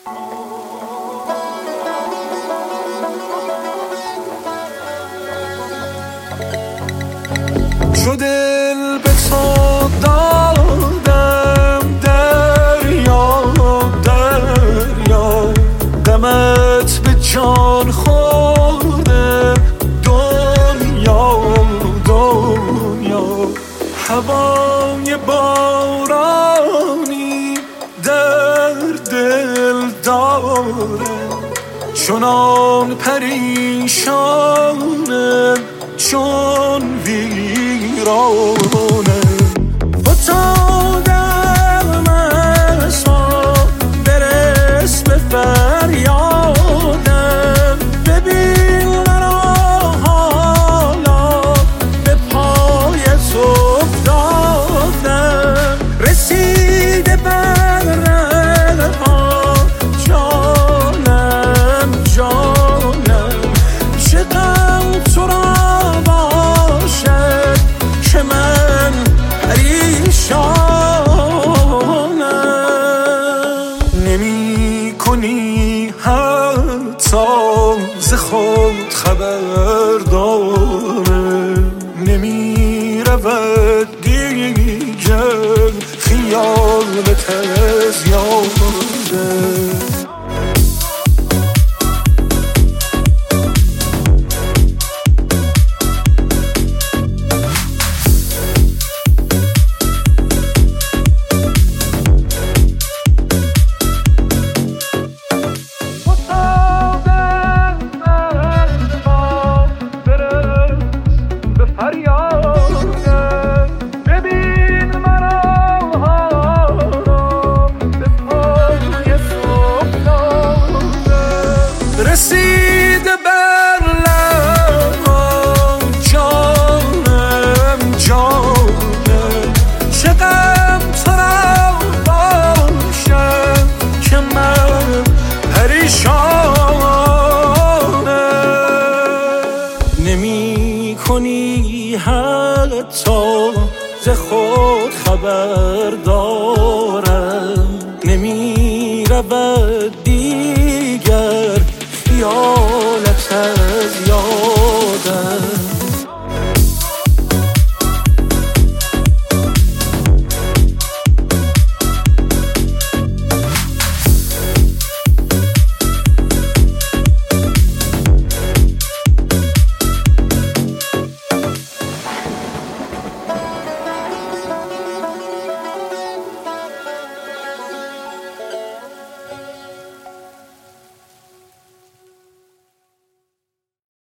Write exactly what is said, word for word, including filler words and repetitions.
چو دل به تو دادم دریا دریا، دمت به جان خورده دنیا دنیا. هوای بارانی در دل داره، چنان پریشانه چون ویرانه. فتادم از ما برس به فریادم، ببین مرا حالا به پای تو افتادم. رسیده بر رها جانم جانم، چه غم تو را باشد که من پریشانم. نمی کنی حتی ز خود خبر داره، نمی رود دیگر خیالت از یاده. رسیده بر لبم جانم جانم، چه غم تو را باشم که من پریشانم. نمی کنی حتی ز خود خبر دارم، نمی رود دیگر یا